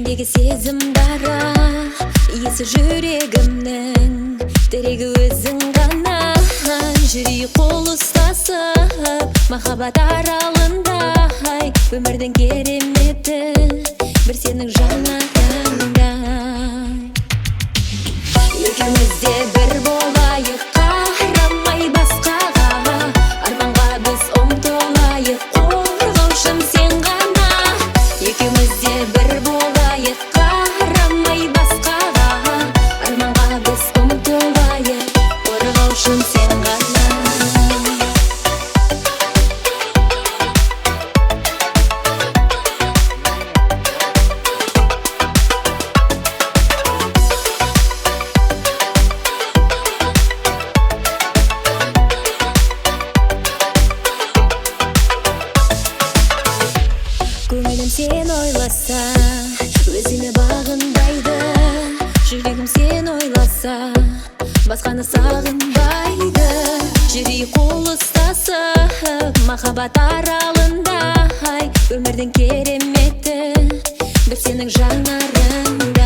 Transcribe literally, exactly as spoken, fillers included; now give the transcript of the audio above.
Сендегі сезім дара, иесі жүрегімнің, тірегі өзің ғана. Жүрейік қол ұстасып, махаббат аралында, өмірдің кереметі бір сенің жанарыңда. Екеуміз де бір болайық, қарамай басқаға, арманға біз ұмтылайық, қорғаушым сен ғана. Екеуміз де бір болайық, қарамай басқаға, арманға біз ұмтылайық, қорғаушым сен ғана. Көңілім сен ойласа, өзіме бағынбайды. Жүрегім сен ойласа, басқаны сағынбайды. Жүрейік қол ұстасып, махаббат аралында, өмірдің кереметі бір сенің жанарыңда.